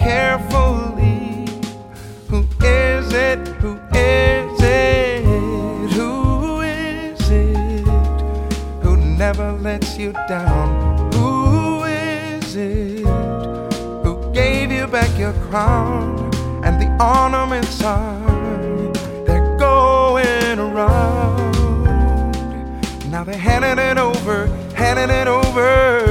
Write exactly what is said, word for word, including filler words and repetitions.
carefully. Who is it? Who is it? Who is it who never lets you down? Who is it who gave you back your crown and the ornaments are they're going around? Now they're handing it over, handing it over